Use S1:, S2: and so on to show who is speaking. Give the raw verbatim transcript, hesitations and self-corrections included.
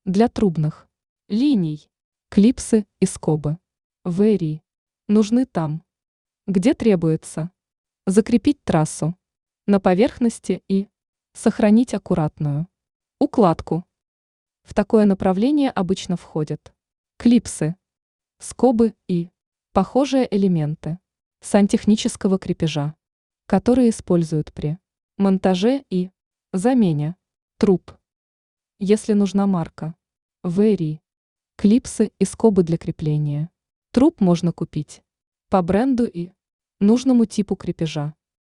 S1: Для трубных линий клипсы и скобы вэри нужны там, где требуется закрепить трассу на поверхности и сохранить аккуратную укладку. В такое направление обычно входят клипсы, скобы и похожие элементы сантехнического крепежа, которые используют при монтаже и замене труб. Если нужна марка вэри, клипсы и скобы для крепления труб можно купить по бренду и нужному типу крепежа.